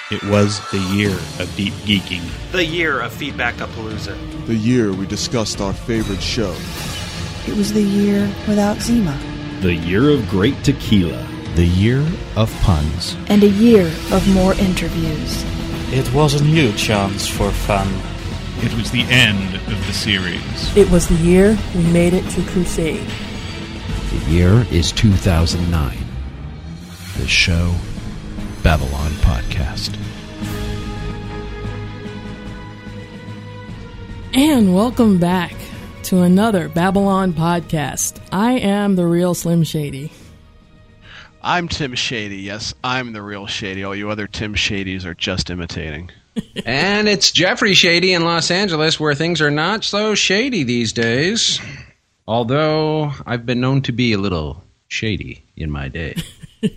It was the year of deep geeking. The year of Feedback-a-Palooza. The year we discussed our favorite show. It was the year without Zima. The year of great tequila. The year of puns. And a year of more interviews. It was a new chance for fun. It was the end of the series. It was the year we made it to Crusade. The year is 2009. The show, Babylon Podcast. And welcome back to another Babylon Podcast. I am the real Slim Shady. I'm Tim Shady. Yes, I'm the real Shady. All you other Tim Shadys are just imitating. And it's Jeffrey Shady in Los Angeles, where things are not so shady these days. Although I've been known to be a little shady in my day. I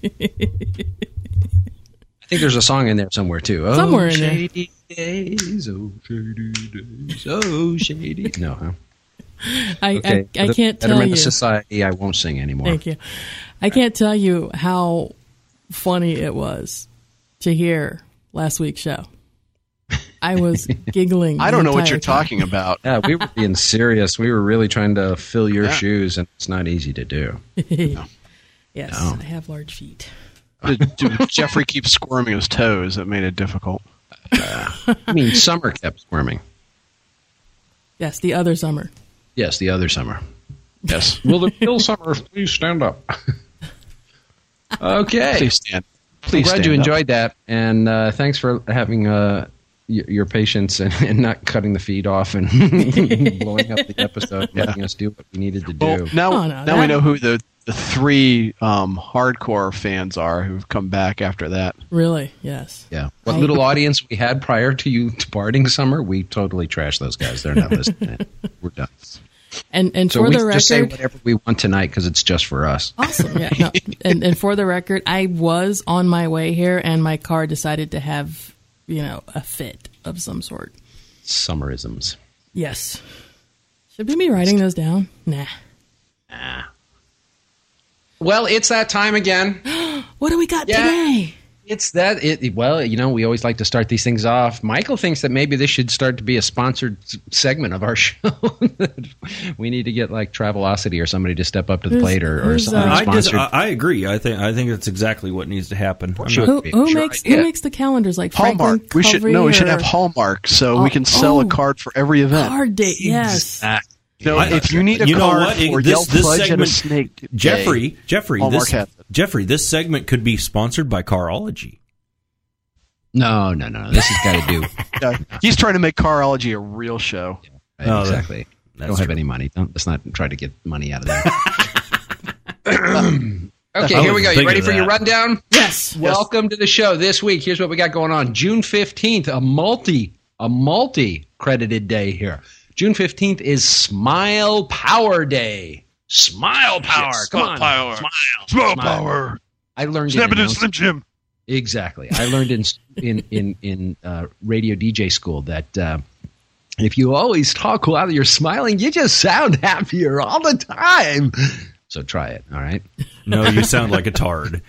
think there's a song in there somewhere, too. Oh, somewhere in shady there. Days, oh, shady days, oh, shady. No, huh? I can't tell you. Society, I won't sing anymore. Thank you. I can't tell you how funny it was to hear last week's show. I was giggling. I don't know what you're time. talking about. Yeah, we were being serious. We were really trying to fill your shoes, and it's not easy to do. No. Yes, No. I have large feet. Jeffrey keeps squirming his toes. That made it difficult. I mean, Summer kept squirming. Yes, the other summer. Yes, the other Summer. Yes. Will the real Summer please stand up? Okay. Please stand. I'm Please glad stand you up. enjoyed that, and thanks for having your patience and not cutting the feed off and blowing up the episode, letting us do what we needed to do. Well, now we know who the three hardcore fans are who've come back after that. Really? Yes. Yeah. What little audience we had prior to you departing, Summer, we totally trashed those guys. They're not listening. We're done. And So for we the just say record, whatever we want tonight because it's just for us. awesome. Yeah. No. And for the record, I was on my way here, and my car decided to have, a fit of some sort. Summerisms. Yes. Should we be writing those down? Nah. Well, it's that time again. What do we got today? It's that. Well, we always like to start these things off. Michael thinks that maybe this should start to be a sponsored segment of our show. We need to get like Travelocity or somebody to step up to the plate or something sponsored. I agree. I think that's exactly what needs to happen. Who makes the calendars like Hallmark. Franklin We should Covey have Hallmark so we can sell a card for every event. card date? Yes. If you need a card for Yelp Fudge and a Snake Day, Jeffrey, this segment could be sponsored by Carology. No. This has got to do. He's trying to make Carology a real show. Yeah, exactly. Don't have any money. Let's not try to get money out of that. Okay, here we go. You ready for your rundown? Yes. Welcome to the show. This week, here's what we got going on. June 15th, a multi-credited day here. June 15th is Smile Power Day. Smile Power. Yes, Come on. power. Smile Power. I learned Snap it in Slim Jim. Exactly. I learned in radio DJ school that if you always talk while you're smiling, you just sound happier all the time. So try it, all right? No, you sound like a tard.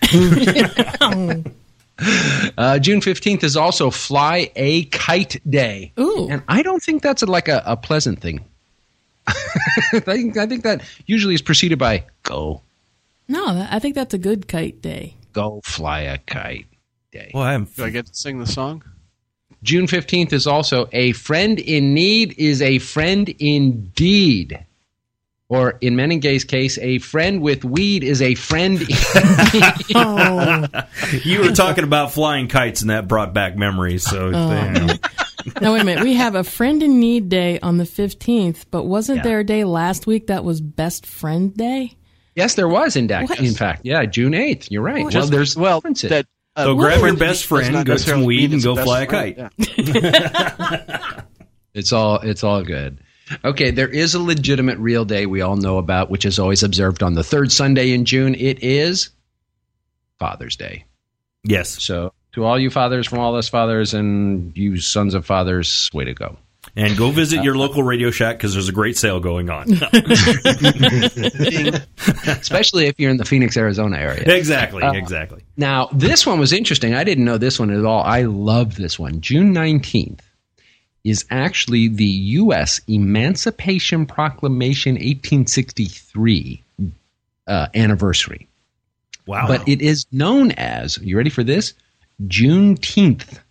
June 15th is also Fly a Kite Day. Ooh. And I don't think that's a pleasant thing. I think that usually is preceded by go. No, I think that's a good kite day. Go fly a kite day. Well, Do I get to sing the song? June 15th is also a friend in need is a friend indeed. Or in Menenge's case, a friend with weed is a friend indeed. Oh. You were talking about flying kites, and that brought back memories. So, Now, wait a minute. We have a Friend in Need Day on the 15th, but wasn't there a day last week that was Best Friend Day? Yes, there was, in fact. Yeah, June 8th. You're right. What? Well, there's differences. That, so grab your best friend, go some weed, and go fly a kite. Yeah. It's all good. Okay, there is a legitimate real day we all know about, which is always observed on the third Sunday in June. It is Father's Day. Yes. So to all you fathers from all us fathers and you sons of fathers, way to go. And go visit your local Radio Shack because there's a great sale going on. Especially if you're in the Phoenix, Arizona area. Exactly. Now, this one was interesting. I didn't know this one at all. I loved this one. June 19th is actually the U.S. Emancipation Proclamation 1863 anniversary. Wow. But it is known as, you ready for this? Juneteenth.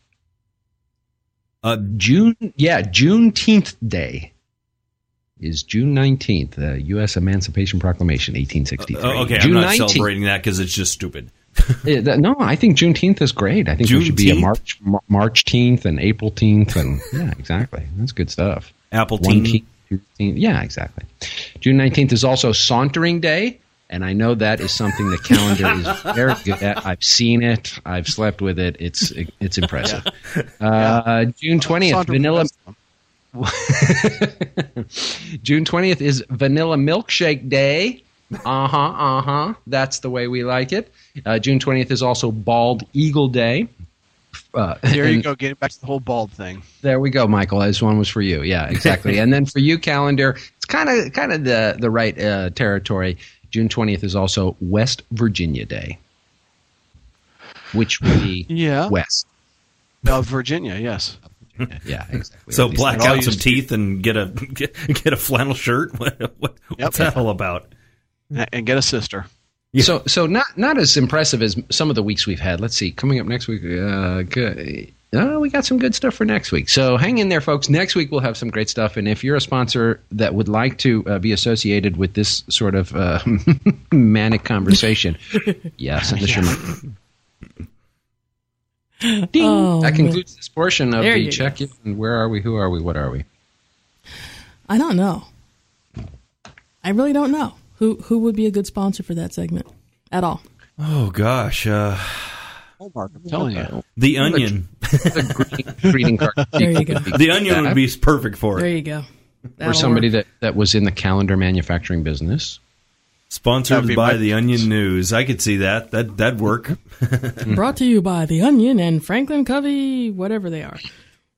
Juneteenth Day is June 19th, the U.S. Emancipation Proclamation, 1863. Okay, June I'm not 19th. celebrating that because it's just stupid. No, I think Juneteenth is great. I think there should be a March-teenth and April-teenth, and yeah, exactly. That's good stuff. Apple-teenth. Yeah, exactly. June 19th is also Sauntering Day. And I know that is something the calendar is very good at. I've seen it. I've slept with it. It's impressive. June 20th, vanilla. June 20th is Vanilla Milkshake Day. That's the way we like it. June 20th is also Bald Eagle Day. There you go, getting back to the whole bald thing. There we go, Michael. This one was for you. Yeah, exactly. And then for you, calendar, it's kind of the right territory. June 20th is also West Virginia Day, which would be west. Virginia, yes. Yeah, exactly. So black out some teeth and get a flannel shirt? What's that all about? And get a sister. Yeah. So not as impressive as some of the weeks we've had. Let's see. Coming up next week, good. We got some good stuff for next week. So hang in there, folks. Next week we'll have some great stuff. And if you're a sponsor that would like to be associated with this sort of manic conversation, send us your money. Ding! That concludes this portion of the check-in. Where are we? Who are we? What are we? I don't know. I really don't know. Who would be a good sponsor for that segment at all? Oh, gosh. Mark, I'm telling you. The Onion. Greeting card. There you go. The Onion would be perfect for it. There you go. For somebody that was in the calendar manufacturing business. Sponsored by the Onion News. I could see that. That'd work. Brought to you by The Onion and Franklin Covey, whatever they are.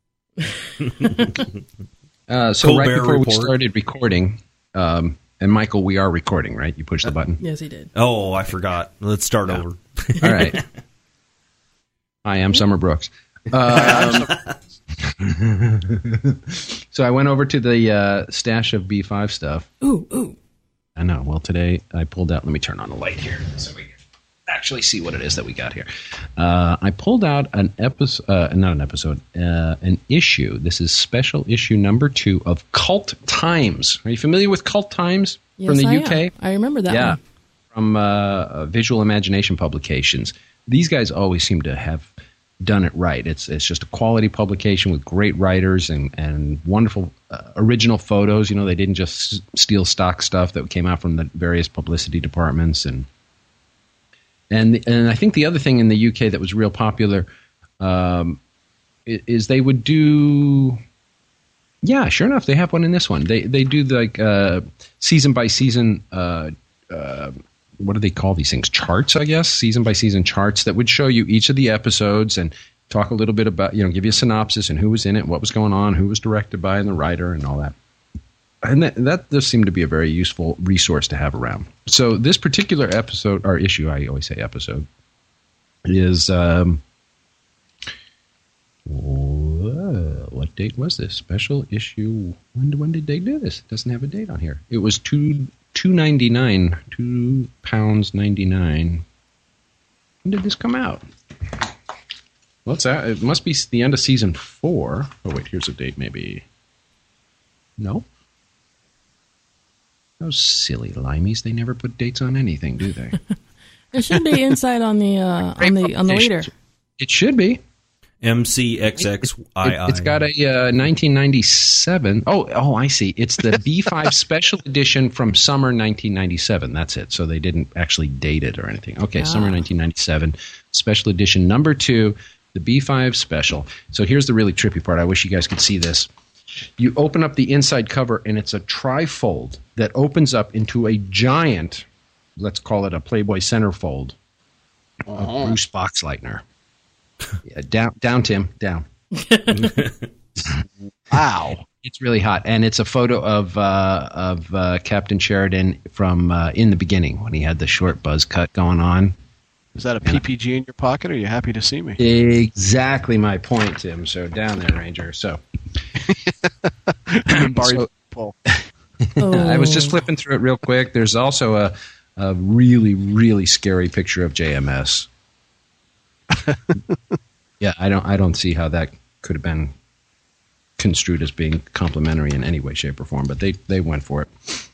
So Colbert right before Report. we started recording, and Michael, we are recording, right? You pushed the button? Yes, he did. Oh, I forgot. Let's start over. All right. Hi, I'm Summer Brooks. So I went over to the stash of B5 stuff. Ooh. I know. Well, today I pulled out. Let me turn on the light here so we can actually see what it is that we got here. I pulled out an issue. This is special issue number 2 of Cult Times. Are you familiar with Cult Times from the UK? Am. I remember that one. From Visual Imagination Publications. These guys always seem to have done it right. It's just a quality publication with great writers and wonderful original photos. You know, they didn't just steal stock stuff that came out from the various publicity departments. And I think the other thing in the UK that was real popular is they would do. Yeah, sure enough, they have one in this one. They do like season by season. What do they call these things? Charts, I guess. Season by season charts that would show you each of the episodes and talk a little bit about, give you a synopsis and who was in it, what was going on, who was directed by, and the writer, and all that. And that does seem to be a very useful resource to have around. So this particular episode, or issue, I always say episode, is what date was this? Special issue. When did they do this? It doesn't have a date on here. It was £2.99. £2.99. When did this come out? What's that? It must be the end of season 4. Oh wait, here's a date. Maybe. No. Those silly limeys. They never put dates on anything, do they? There should be insight on the leader. It should be. MCXXII. It's got a 1997. Oh, I see. It's the B5 special edition from summer 1997. That's it. So they didn't actually date it or anything. Okay, summer 1997, special edition number 2, the B5 special. So here's the really trippy part. I wish you guys could see this. You open up the inside cover, and it's a trifold that opens up into a giant, let's call it a Playboy centerfold, of Bruce Boxleitner. Yeah, down, Tim, down. Wow. It's really hot, and it's a photo of Captain Sheridan from in the beginning when he had the short buzz cut going on. Is that a PPG in your pocket, or are you happy to see me? Exactly my point, Tim. So down there, Ranger. So, I was just flipping through it real quick. There's also a really, really scary picture of JMS. Yeah, I don't see how that could have been construed as being complimentary in any way, shape, or form, but they went for it.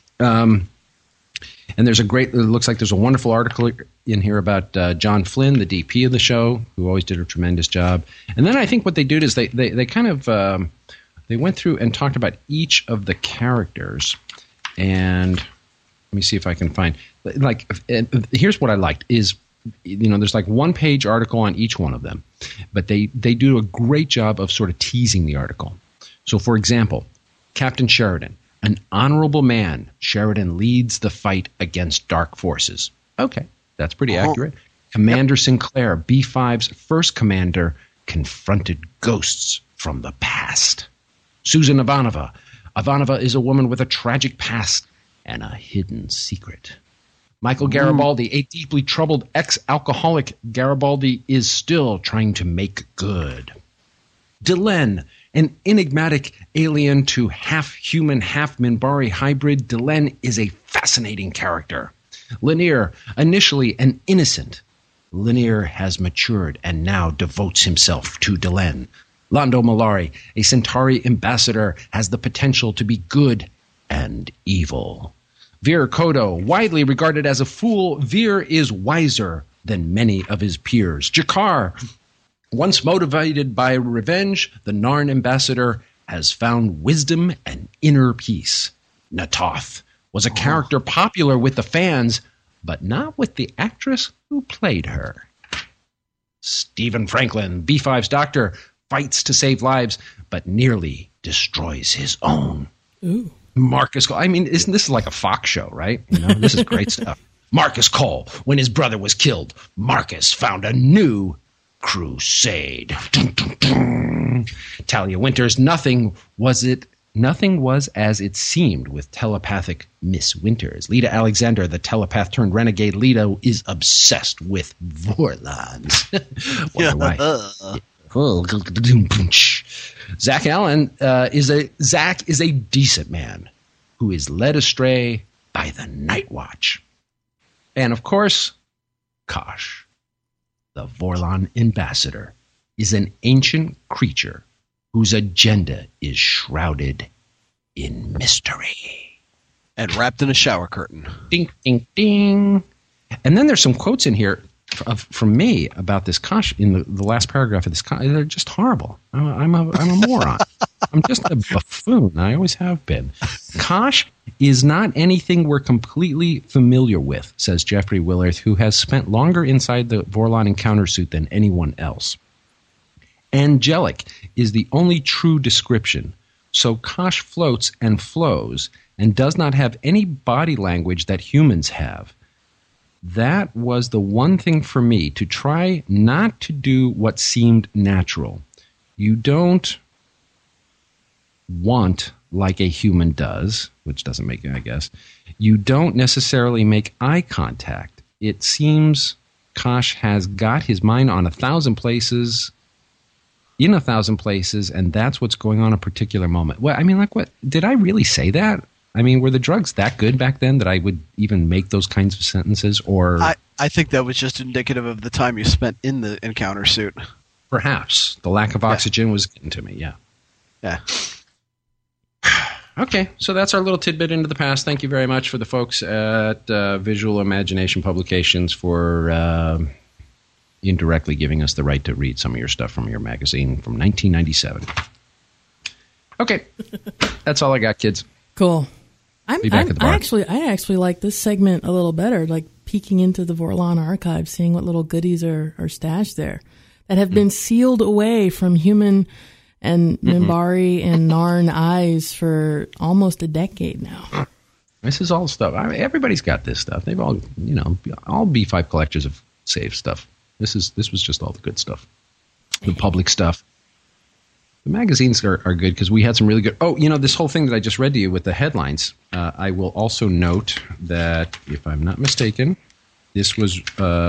And there's it looks like there's a wonderful article in here about John Flynn, the DP of the show, who always did a tremendous job. And then I think what they did is they kind of they went through and talked about each of the characters. And let me see if I can find, like, here's what I liked is, there's like 1-page article on each one of them, but they do a great job of sort of teasing the article. So, for example, Captain Sheridan, an honorable man, Sheridan leads the fight against dark forces. Okay, that's pretty accurate. Commander Sinclair, B5's first commander, confronted ghosts from the past. Susan Ivanova. Ivanova is a woman with a tragic past and a hidden secret. Michael Garibaldi, a deeply troubled ex-alcoholic, Garibaldi is still trying to make good. Delenn, an enigmatic alien to half-human, half-Minbari hybrid, Delenn is a fascinating character. Lanier, initially an innocent, Lanier has matured and now devotes himself to Delenn. Londo Mollari, a Centauri ambassador, has the potential to be good and evil. Veer Kodo, widely regarded as a fool, Veer is wiser than many of his peers. Jakar, once motivated by revenge, the Narn ambassador has found wisdom and inner peace. Natoth was a character popular with the fans, but not with the actress who played her. Stephen Franklin, B5's doctor, fights to save lives, but nearly destroys his own. Ooh. Marcus Cole. I mean, isn't this like a Fox show, right? This is great stuff. Marcus Cole, when his brother was killed, Marcus found a new crusade. Dun, dun, dun. Talia Winters, nothing was as it seemed with telepathic Miss Winters. Lita Alexander, the telepath turned renegade Lita, is obsessed with Vorlons. Zach Allen is a decent man who is led astray by the Night Watch. And of course, Kosh, the Vorlon ambassador, is an ancient creature whose agenda is shrouded in mystery. And wrapped in a shower curtain. Ding, ding, ding. And then there's some quotes in here from me about this Kosh in the last paragraph of this. They're just horrible. I'm a moron. I'm just a buffoon. I always have been. Kosh is not anything we're completely familiar with, says Jeffrey Willarth, who has spent longer inside the Vorlon encounter suit than anyone else. Angelic is the only true description. So Kosh floats and flows and does not have any body language that humans have. That was the one thing for me, to try not to do what seemed natural. You don't want like a human does, which doesn't make it, I guess. You don't necessarily make eye contact. It seems Kosh has got his mind on 1,000 places, in 1,000 places, and that's what's going on a particular moment. Well, I mean, like, what? Did I really say that? I mean, were the drugs that good back then that I would even make those kinds of sentences? Or I think that was just indicative of the time you spent in the encounter suit. Perhaps. The lack of oxygen was getting to me, yeah. Yeah. Okay, so that's our little tidbit into the past. Thank you very much for the folks at Visual Imagination Publications for indirectly giving us the right to read some of your stuff from your magazine from 1997. Okay, that's all I got, kids. Cool. I actually like this segment a little better, like peeking into the Vorlon archive, seeing what little goodies are stashed there that have been sealed away from human and Minbari and Narn eyes for almost a decade now. This is all stuff. I mean, everybody's got this stuff. They've all, all B5 collectors have saved stuff. This was just all the good stuff, the public stuff. The magazines are good because we had some really good. Oh, this whole thing that I just read to you with the headlines. I will also note that, if I'm not mistaken, this was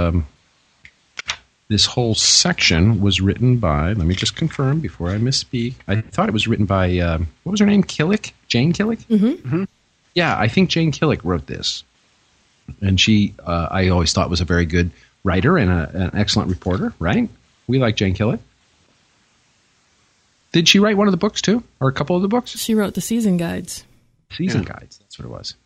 this whole section was written by. Let me just confirm before I misspeak. I thought it was written by what was her name? Killick, Jane Killick. Mm-hmm. Yeah, I think Jane Killick wrote this, and she I always thought was a very good writer and an excellent reporter. Right? We like Jane Killick. Did she write one of the books too, or a couple of the books? She wrote the season guides. Season guides. That's what it was.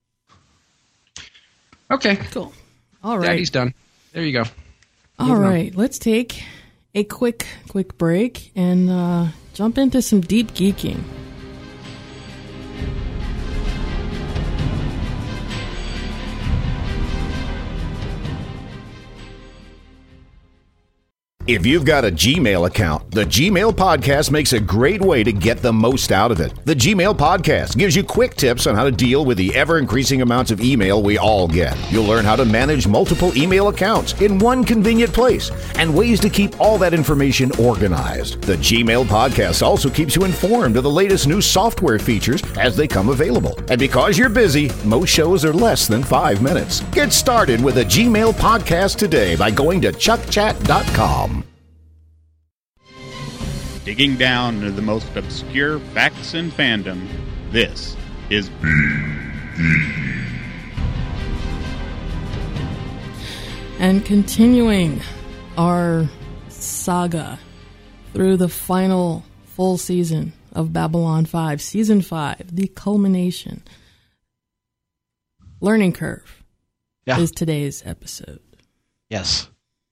Okay. Cool. All right. Daddy's done. There you go. All right. Let's take a quick break and jump into some deep geeking. If you've got a Gmail account, the Gmail Podcast makes a great way to get the most out of it. The Gmail Podcast gives you quick tips on how to deal with the ever-increasing amounts of email we all get. You'll learn how to manage multiple email accounts in one convenient place and ways to keep all that information organized. The Gmail Podcast also keeps you informed of the latest new software features as they come available. And because you're busy, most shows are less than 5 minutes. Get started with a Gmail Podcast today by going to chuckchat.com. Digging down into the most obscure facts in fandom, this is And continuing our saga through the final full season of Babylon 5, Season 5, the culmination. Learning Curve is today's episode. Yes.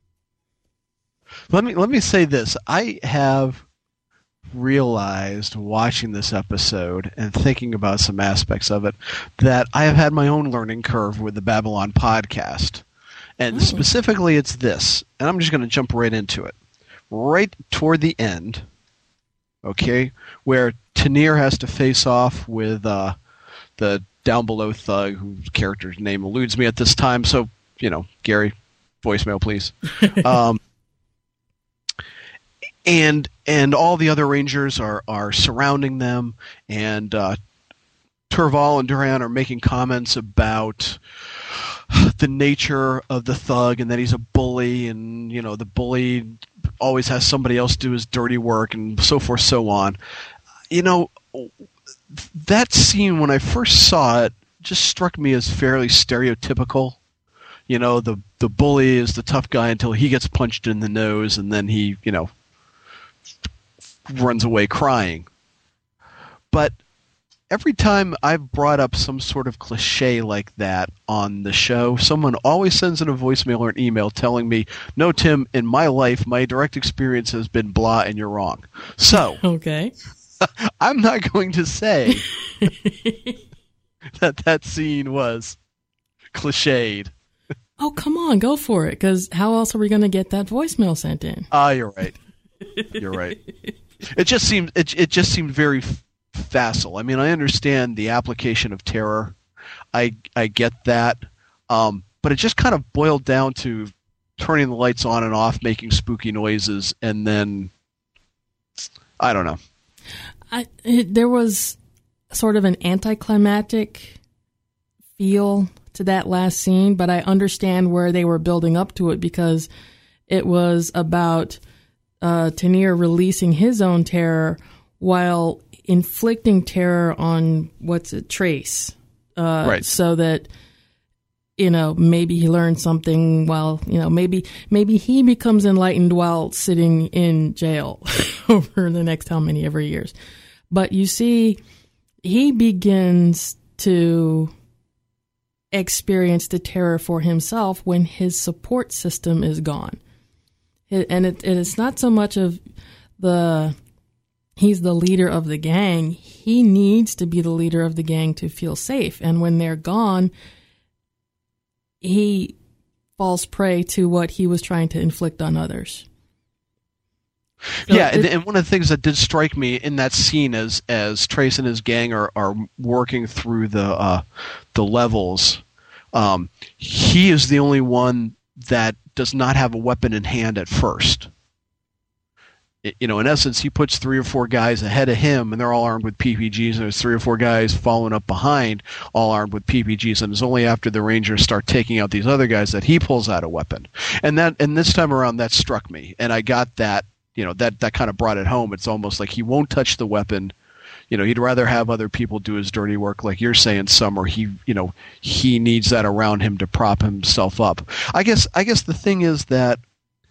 Let me say this. I have realized watching this episode and thinking about some aspects of it that I have had my own learning curve with the Babylon podcast. And specifically it's this, and I'm just going to jump right into it. Right toward the end, okay, where Tanir has to face off with the down below thug whose character's name eludes me at this time, so, Gary, voicemail please. And all the other Rangers are surrounding them, and Turval and Duran are making comments about the nature of the thug and that he's a bully, and the bully always has somebody else do his dirty work, and so forth, so on. That scene, when I first saw it, just struck me as fairly stereotypical. The bully is the tough guy until he gets punched in the nose, and then he, runs away crying. But every time I've brought up some sort of cliche like that on the show, someone always sends in a voicemail or an email telling me, "No, Tim, in my life, my direct experience has been blah, and you're wrong." So, okay, I'm not going to say that scene was cliched. Oh, come on, go for it, because how else are we going to get that voicemail sent in? You're right. You're right. It just seemed very facile. I mean, I understand the application of terror. I get that. But it just kind of boiled down to turning the lights on and off, making spooky noises, and then I don't know. There was sort of an anticlimactic feel to that last scene, but I understand where they were building up to it, because it was about Tanir releasing his own terror while inflicting terror on Trace, right? So that maybe he learned something while maybe he becomes enlightened while sitting in jail over the next how many ever years. But you see, he begins to experience the terror for himself when his support system is gone. And it's not so much of he's the leader of the gang. He needs to be the leader of the gang to feel safe. And when they're gone, he falls prey to what he was trying to inflict on others. So and one of the things that did strike me in that scene as Trace and his gang are working through the levels, he is the only one that does not have a weapon in hand at first. In essence, he puts 3 or 4 guys ahead of him, and they're all armed with PPGs, and there's 3 or 4 guys following up behind, all armed with PPGs, and it's only after the Rangers start taking out these other guys that he pulls out a weapon. And this time around, that struck me, and I got that, that kind of brought it home. It's almost like he won't touch the weapon. He'd rather have other people do his dirty work, like you're saying, Summer. He needs that around him to prop himself up. I guess the thing is that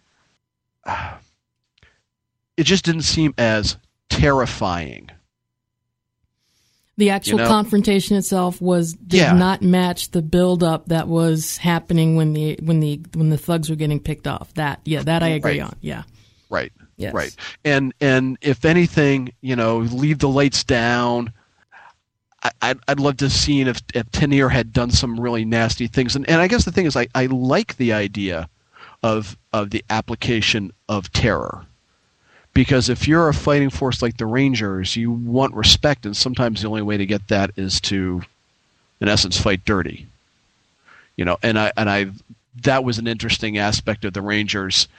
it just didn't seem as terrifying. The actual confrontation itself did not match the buildup that was happening when the thugs were getting picked off. That I agree on. Yeah. Right. Yes. Right. And if anything, leave the lights down. I'd love to have seen if Tennille had done some really nasty things. And I guess the thing is, I like the idea of the application of terror. Because if you're a fighting force like the Rangers, you want respect, and sometimes the only way to get that is to, in essence, fight dirty. And I that was an interesting aspect of the Rangers.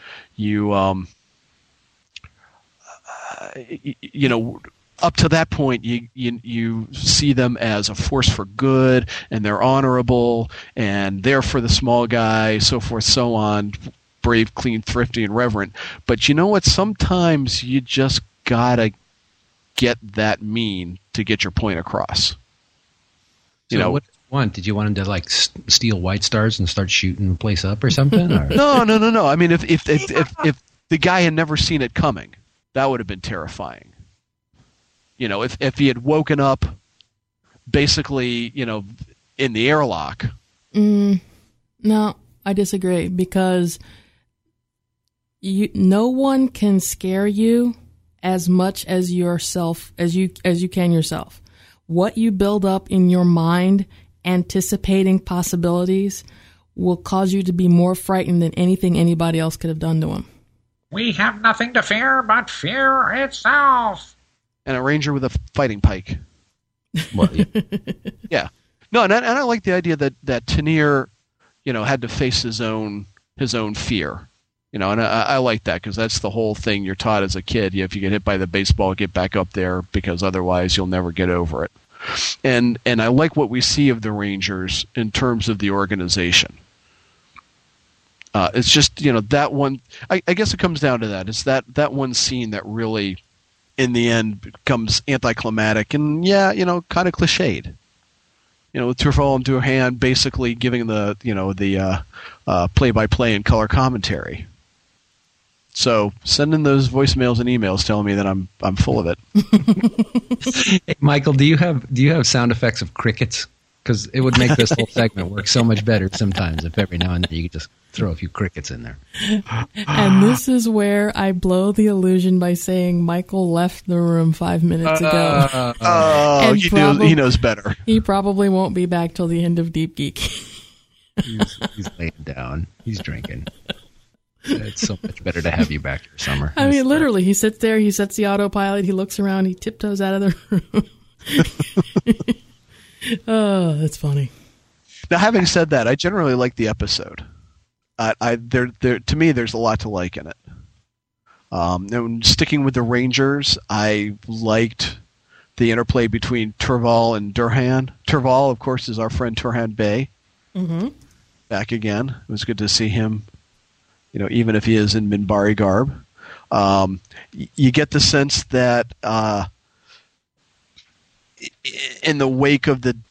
Up to that point, you see them as a force for good, and they're honorable, and they're for the small guy, so forth, so on. Brave, clean, thrifty, and reverent. But you know what? Sometimes you just gotta get that mean to get your point across. So what did you want? Did you want him to steal White Stars and start shooting the place up or something? Or? No. I mean, if the guy had never seen it coming, that would have been terrifying. If he had woken up, basically, in the airlock. No, I disagree, because no one can scare you as much as yourself as you can yourself. What you build up in your mind, anticipating possibilities, will cause you to be more frightened than anything anybody else could have done to him. We have nothing to fear but fear itself. And a ranger with a fighting pike. Well, yeah. Yeah. No, and I like the idea that Tennille, had to face his own fear. And I like that, because that's the whole thing you're taught as a kid. If you get hit by the baseball, get back up there, because otherwise you'll never get over it. And I like what we see of the Rangers in terms of the organization. It's just, that one, I guess it comes down to that. It's that one scene that really, in the end, becomes anticlimactic and, kind of cliched. With Turfall and Durhan basically giving the play-by-play and color commentary. So send in those voicemails and emails telling me that I'm full of it. Hey, Michael, do you have sound effects of crickets? Because it would make this whole segment work so much better sometimes if every now and then you could just throw a few crickets in there. And this is where I blow the illusion by saying Michael left the room 5 minutes ago. He knows better. He probably won't be back till the end of Deep Geek. He's laying down. He's drinking. It's so much better to have you back here, Summer. I mean, literally, he sits there, he sets the autopilot, he looks around, he tiptoes out of the room. Oh, that's funny. Now, having said that, I generally like the episode. To me, there's a lot to like in it. And sticking with the Rangers, I liked the interplay between Turfall and Durhan. Turfall, of course, is our friend Turhan Bey. Mm-hmm. Back again. It was good to see him, even if he is in Minbari garb. You get the sense that in the wake of the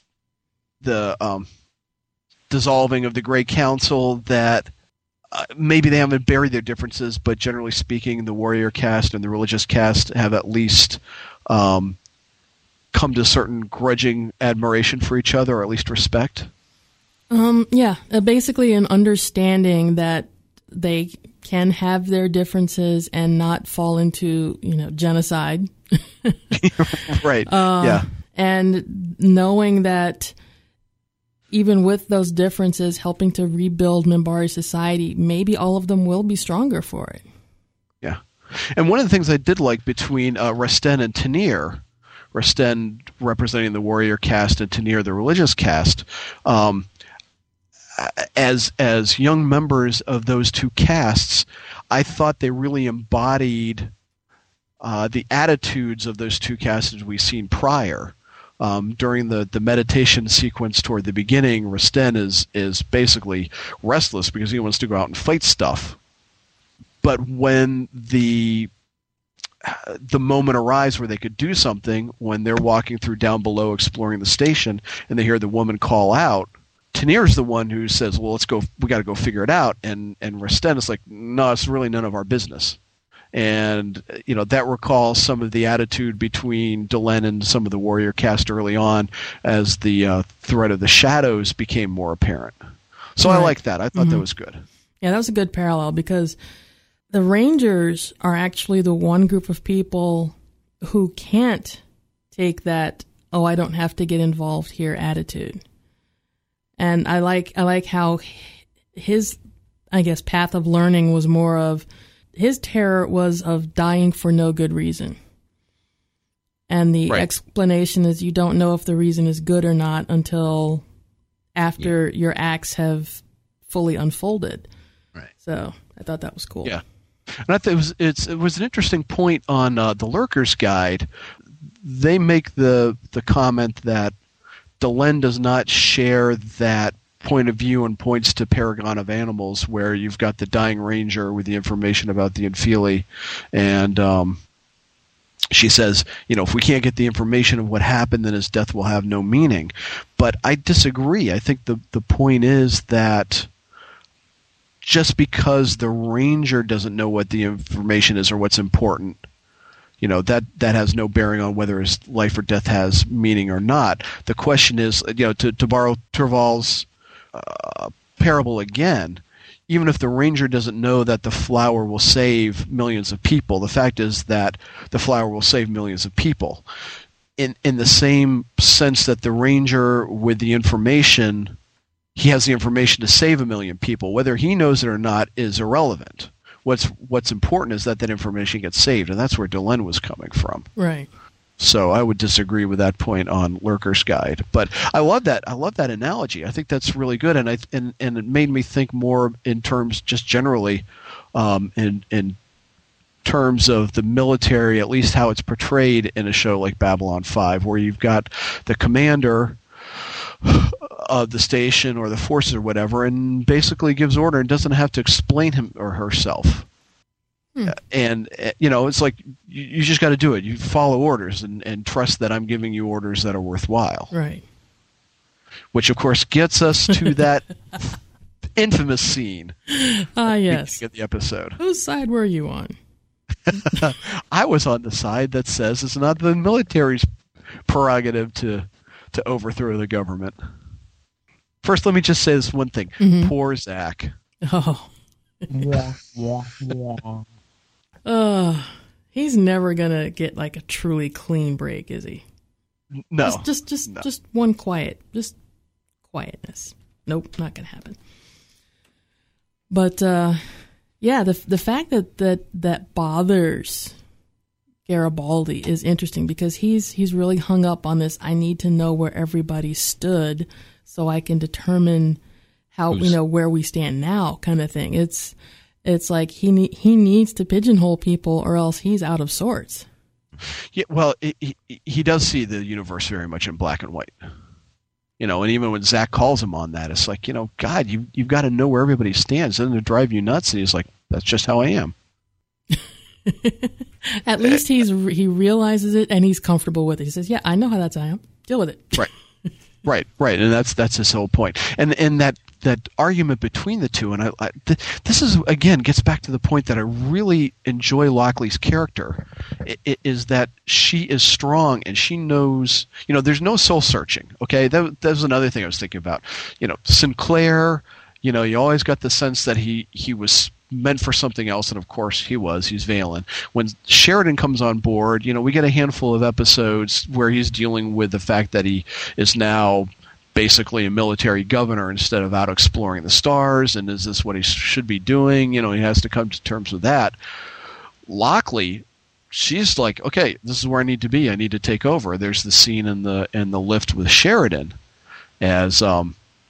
dissolving of the Great Council, that maybe they haven't buried their differences, but generally speaking, the warrior caste and the religious caste have at least come to certain grudging admiration for each other, or at least respect. Basically an understanding that they can have their differences and not fall into, genocide. Right. And knowing that even with those differences, helping to rebuild Minbari society, maybe all of them will be stronger for it. Yeah. And one of the things I did like between Resten and Tennille, Resten representing the warrior caste and Tennille the religious caste, as young members of those two castes, I thought they really embodied the attitudes of those two casters we've seen prior. During the meditation sequence toward the beginning, Rasten is basically restless because he wants to go out and fight stuff. But when the moment arrives where they could do something, when they're walking through down below exploring the station and they hear the woman call out, Tanir's the one who says, well, we got to go figure it out. And Rasten is like, no, it's really none of our business. And, that recalls some of the attitude between Delenn and some of the warrior cast early on as the threat of the shadows became more apparent. So I like that. I thought that was good. Yeah, that was a good parallel because the Rangers are actually the one group of people who can't take that, oh, I don't have to get involved here attitude. And I like how his, I guess, path of learning was more of, his terror was of dying for no good reason. And the explanation is you don't know if the reason is good or not until after your acts have fully unfolded. Right. So I thought that was cool. Yeah. And I thought it was an interesting point on the Lurker's Guide. They make the comment that Delenn does not share that point of view and points to Paragon of Animals, where you've got the dying ranger with the information about the Infili, and she says, if we can't get the information of what happened, then his death will have no meaning. But I disagree. I think the point is that just because the ranger doesn't know what the information is or what's important, that has no bearing on whether his life or death has meaning or not. The question is, to borrow Terval's parable again, even if the ranger doesn't know that the flower will save millions of people, the fact is that the flower will save millions of people. In the same sense that the ranger with the information, he has the information to save 1 million people. Whether he knows it or not is irrelevant. What's important is that information gets saved, and that's where Delenn was coming from. Right. So I would disagree with that point on Lurker's Guide, but I love that. I love that analogy. I think that's really good, and it made me think more in terms, just generally, in terms of the military, at least how it's portrayed in a show like Babylon 5, where you've got the commander of the station or the forces or whatever, and basically gives order and doesn't have to explain him or herself. And it's like you just got to do it. You follow orders and trust that I'm giving you orders that are worthwhile. Right. Which of course gets us to that infamous scene. Yes. At the episode. Whose side were you on? I was on the side that says it's not the military's prerogative to overthrow the government. First, let me just say this one thing. Poor Zach. Oh. He's never gonna get like a truly clean break, is he? No. Just one quietness. Nope, not gonna happen. But the fact that bothers Garibaldi is interesting because he's really hung up on this. I need to know where everybody stood so I can determine how where we stand now, kind of thing. It's like he needs to pigeonhole people or else he's out of sorts. Yeah, well, he does see the universe very much in black and white. And even when Zach calls him on that, it's like, God, you've got to know where everybody stands. Doesn't it drive you nuts? And he's like, that's just how I am. At least he realizes it and he's comfortable with it. He says, yeah, I know how that's how I am. Deal with it. Right. And that's his whole point. And that argument between the two, and this is, again, gets back to the point that I really enjoy Lockley's character, is that she is strong and she knows, there's no soul searching, okay? That was another thing I was thinking about. Sinclair, you always got the sense that he was meant for something else, and of course he's Valen. When Sheridan comes on board, we get a handful of episodes where he's dealing with the fact that he is now basically a military governor instead of out exploring the stars, and is this what he should be doing? He has to come to terms with that. Lockley, she's like, okay, this is where I need to be. I need to take over. There's the scene in the lift with Sheridan as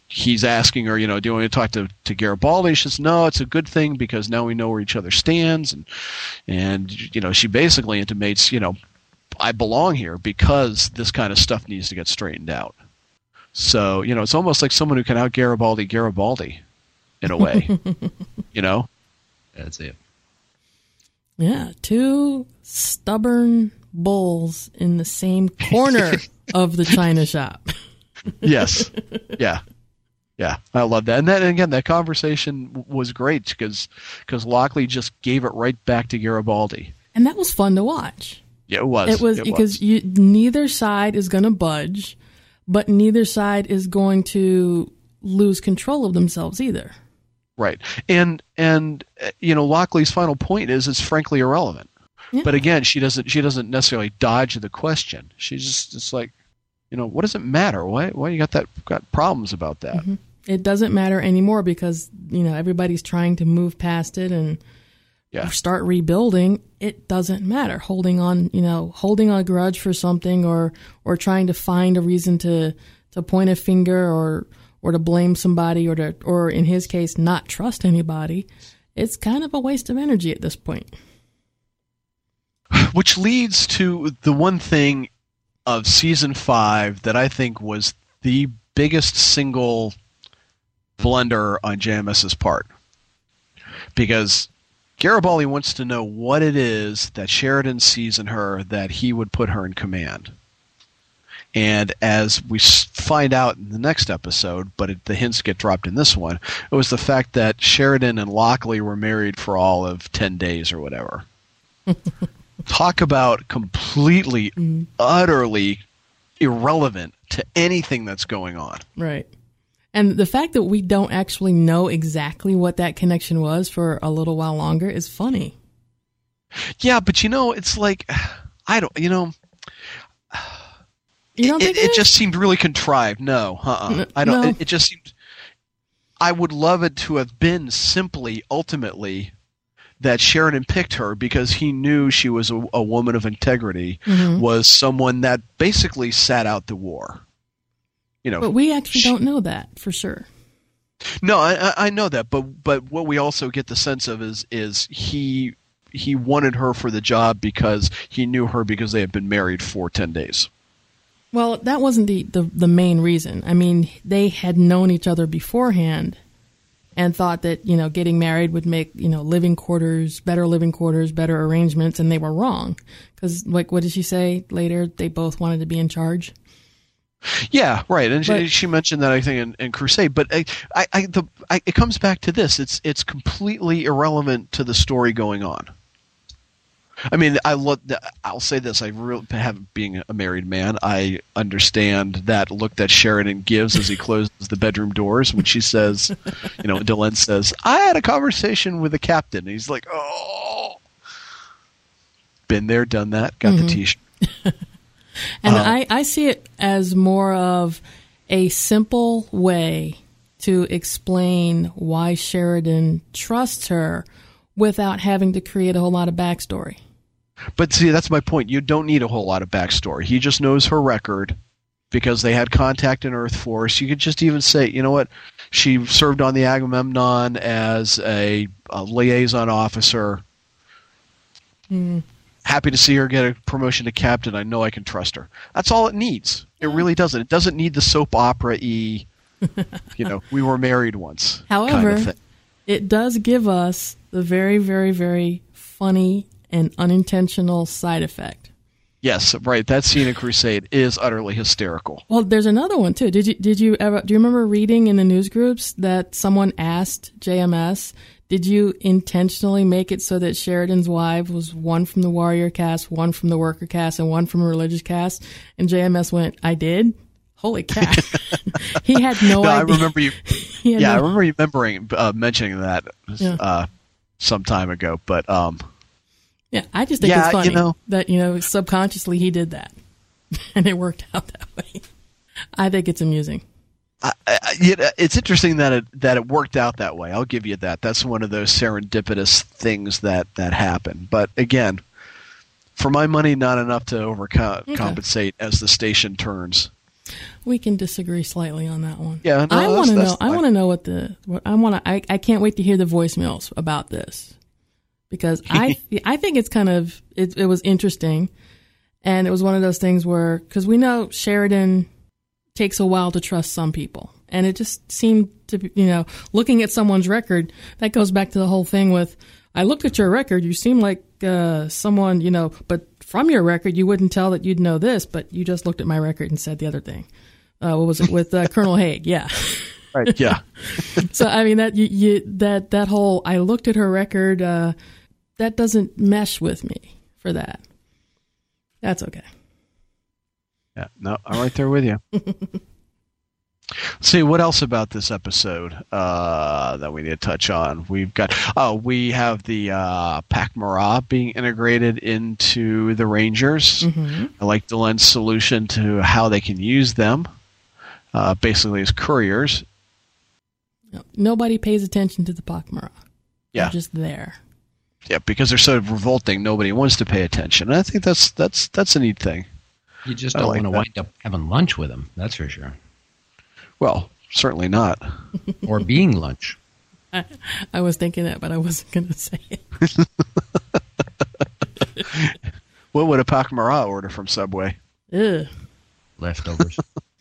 he's asking her, do you want to talk to Garibaldi? She says, no, it's a good thing because now we know where each other stands. And she basically intimates, I belong here because this kind of stuff needs to get straightened out. So, it's almost like someone who can out Garibaldi in a way, That's it. Yeah, two stubborn bulls in the same corner of the china shop. Yes. Yeah. Yeah, I love that. And then again, that conversation was great because Lockley just gave it right back to Garibaldi. And that was fun to watch. Yeah, it was. It was because neither side is going to budge, but neither side is going to lose control of themselves either. Right. And Lockley's final point is it's frankly irrelevant. Yeah. But again, she doesn't necessarily dodge the question. She's just it's like, what does it matter? Why you got problems about that? Mm-hmm. It doesn't matter anymore because, everybody's trying to move past it and start rebuilding. It doesn't matter. Holding a grudge for something or trying to find a reason to point a finger or to blame somebody or in his case, not trust anybody. It's kind of a waste of energy at this point. Which leads to the one thing of season 5 that I think was the biggest single blunder on JMS's part. Because Garibaldi wants to know what it is that Sheridan sees in her that he would put her in command. And as we find out in the next episode, but the hints get dropped in this one, it was the fact that Sheridan and Lockley were married for all of 10 days or whatever. Talk about completely, utterly irrelevant to anything that's going on. Right. And the fact that we don't actually know exactly what that connection was for a little while longer is funny. Yeah, but it's like, I don't, You don't think it just seemed really contrived. No, I don't. No. It just seemed. I would love it to have been simply, ultimately, that Sheridan picked her because he knew she was a woman of integrity, was someone that basically sat out the war. But we actually don't know that for sure. No, I know that, but what we also get the sense of is he wanted her for the job because he knew her because they had been married for 10 days. Well, that wasn't the main reason. I mean, they had known each other beforehand and thought that, getting married would make, living quarters, better arrangements, and they were wrong. Because, what did she say later? They both wanted to be in charge? Yeah, right. And she mentioned that, I think, in Crusade. But it comes back to this. It's completely irrelevant to the story going on. I mean, I'll say this. Being a married man, I understand that look that Sheridan gives as he closes the bedroom doors when she says, Delenn says, I had a conversation with the captain. And he's like, oh. Been there, done that, got the T-shirt. And I see it as more of a simple way to explain why Sheridan trusts her without having to create a whole lot of backstory. But see, that's my point. You don't need a whole lot of backstory. He just knows her record because they had contact in Earth Force. You could just even say, you know what, she served on the Agamemnon as a liaison officer. Happy to see her get a promotion to captain. I know I can trust her. That's all it needs. It really doesn't. It doesn't need the soap opera-y, we were married once. However, kind of thing. It does give us the very, very, very funny and unintentional side effect. Yes, right. That scene in Crusade is utterly hysterical. Well, there's another one too. Do you remember reading in the news groups that someone asked JMS, did you intentionally make it so that Sheridan's wife was one from the warrior caste, one from the worker caste, and one from a religious caste? And JMS went, I did? Holy cow. He had no idea. I remember you. I remember you mentioning that some time ago. But yeah, I just think it's funny that subconsciously he did that, and it worked out that way. I think it's amusing. It's interesting that it worked out that way. I'll give you that. That's one of those serendipitous things that happen. But again, for my money, not enough to overcompensate as the station turns. We can disagree slightly on that one. Yeah, no, I want to know. fine. I want to know I can't wait to hear the voicemails about this, because I think it's kind of it was interesting, and it was one of those things where, because we know Sheridan takes a while to trust some people, and it just seemed to be, looking at someone's record, that goes back to the whole thing with, I looked at your record, you seem like someone, but from your record, you wouldn't tell that you'd know this, but you just looked at my record and said the other thing. What was it with Colonel Haig? Yeah. Right. Yeah. So, I mean, that whole, I looked at her record, that doesn't mesh with me for that. That's okay. Yeah. No, I'm right there with you. See, what else about this episode that we need to touch on? We have the Pak'ma'ra being integrated into the Rangers. Mm-hmm. I like Delenn's solution to how they can use them, basically as couriers. Nobody pays attention to the Pak'ma'ra. Yeah. They're just there. Yeah, because they're so revolting, nobody wants to pay attention. And I think that's a neat thing. You just don't want to wind up having lunch with them, that's for sure. Well, certainly not. Or being lunch. I was thinking that, but I wasn't going to say it. What would a Pak'ma'ra order from Subway? Ugh. Leftovers.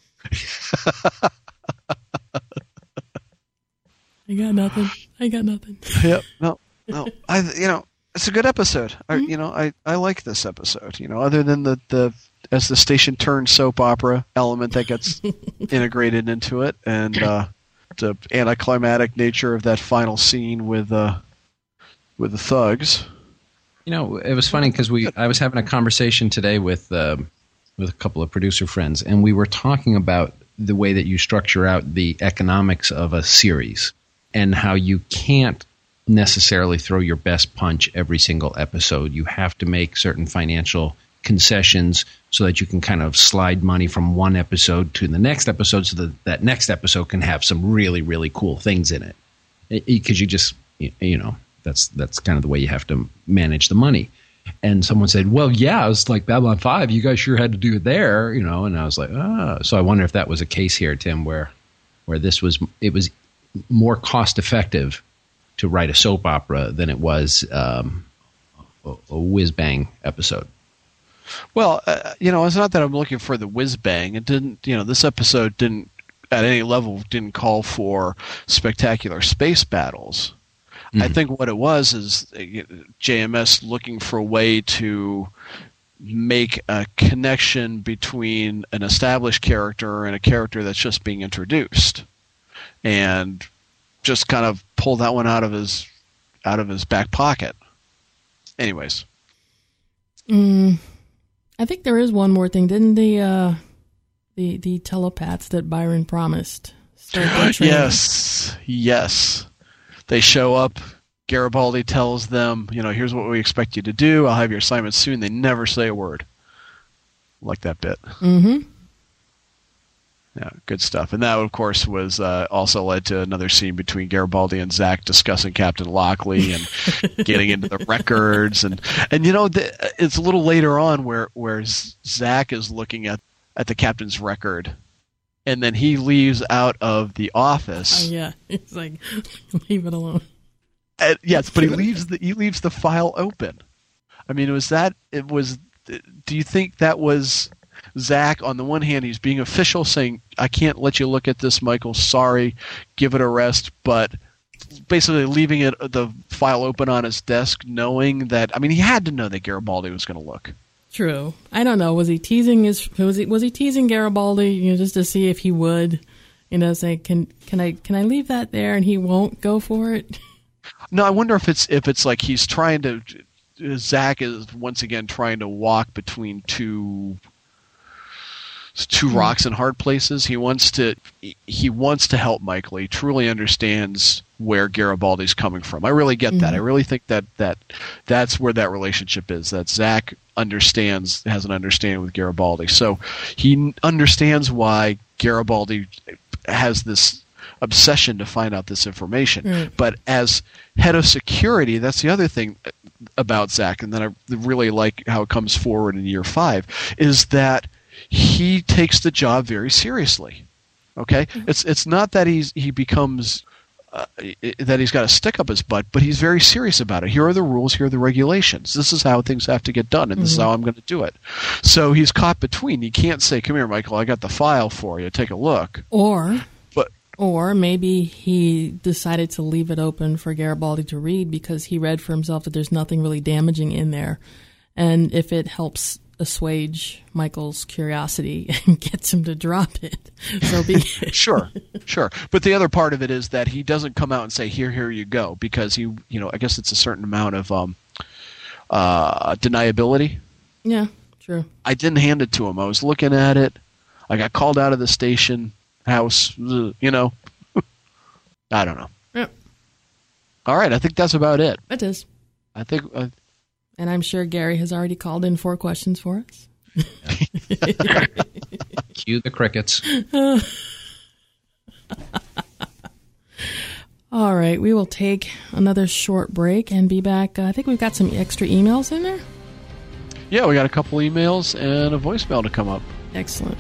I got nothing. Yep. No. It's a good episode. I like this episode. Other than the as the station turns soap opera element that gets integrated into it, and the anticlimactic nature of that final scene with the thugs. It was funny because I was having a conversation today with a couple of producer friends, and we were talking about the way that you structure out the economics of a series and how you can't necessarily throw your best punch every single episode. You have to make certain financial concessions so that you can kind of slide money from one episode to the next episode so that next episode can have some really, really cool things in it. Because you just, that's kind of the way you have to manage the money. And someone said, well, yeah, it's like Babylon 5. You guys sure had to do it there, and I was like, So I wonder if that was a case here, Tim, where it was more cost effective to write a soap opera than it was a whiz-bang episode. Well, it's not that I'm looking for the whiz-bang. It didn't, this episode didn't, at any level, didn't call for spectacular space battles. Mm-hmm. I think what it was is JMS looking for a way to make a connection between an established character and a character that's just being introduced, and just kind of pull that one out of his back pocket. Anyways. I think there is one more thing. Didn't the telepaths that Byron promised start their training? Yes. They show up. Garibaldi tells them, here's what we expect you to do. I'll have your assignment soon. They never say a word. Like that bit. Mm-hmm. Yeah, good stuff. And that, of course, was also led to another scene between Garibaldi and Zach discussing Captain Lockley and getting into the records. And it's a little later on where Zach is looking at the captain's record, and then he leaves out of the office. Oh, yeah. It's like, leave it alone. Yes, but he leaves the file open. I mean, do you think that was Zach? On the one hand, he's being official, saying, I can't let you look at this, Michael. Sorry, give it a rest. But basically leaving the file open on his desk, knowing that, he had to know that Garibaldi was going to look. True. I don't know. Was he teasing was he teasing Garibaldi, just to see if he would, say, can I leave that there, and he won't go for it? No, I wonder if it's like he's trying to. Zach is once again trying to walk between two rocks and hard places. He wants to help Michael. He truly understands where Garibaldi's coming from. I really get that. I really think that's where that relationship is. That Zach has an understanding with Garibaldi. So he understands why Garibaldi has this obsession to find out this information. Right. But as head of security, that's the other thing about Zach, and then I really like how it comes forward in year 5, is that he takes the job very seriously. Okay, it's not that he becomes that he's got a stick up his butt, but he's very serious about it. Here are the rules. Here are the regulations. This is how things have to get done, and this is how I'm going to do it. So he's caught between. He can't say, "Come here, Michael. I got the file for you. Take a look." Or maybe he decided to leave it open for Garibaldi to read because he read for himself that there's nothing really damaging in there, and if it helps assuage Michael's curiosity and gets him to drop it, so be it. Sure. But the other part of it is that he doesn't come out and say, here you go, because he, I guess it's a certain amount of deniability. Yeah, true. I didn't hand it to him. I was looking at it. I got called out of the station house, I don't know. Yep. All right, I think that's about it. It is. I think... and I'm sure Gary has already called in 4 questions for us. Cue the crickets. All right, we will take another short break and be back. I think we've got some extra emails in there. Yeah, we got a couple emails and a voicemail to come up. Excellent.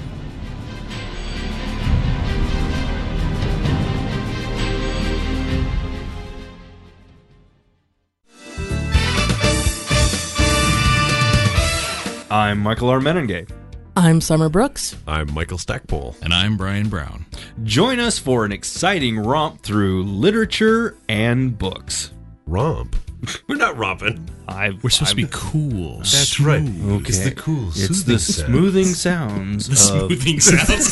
I'm Michael R. Menengay. I'm Summer Brooks. I'm Michael Stackpole. And I'm Brian Brown. Join us for an exciting romp through literature and books. Romp? We're not romping. We're supposed to be cool. That's right. Okay. It's the cool It's the smoothing sounds. Smoothing sounds.